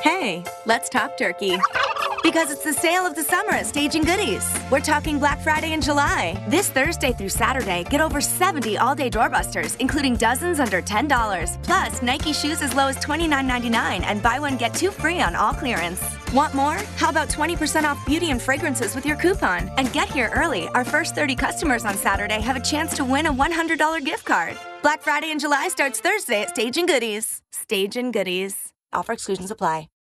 Hey, let's talk turkey. Because it's the sale of the summer at Stage and Goodies. We're talking Black Friday in July. This Thursday through Saturday, get over 70 all-day doorbusters, including dozens under $10. Plus, Nike shoes as low as $29.99 and buy one, get two free on all clearance. Want more? How about 20% off beauty and fragrances with your coupon? And get here early. Our first 30 customers on Saturday have a chance to win a $100 gift card. Black Friday in July starts Thursday at Stage and Goodies. Stage and Goodies. Offer exclusions apply.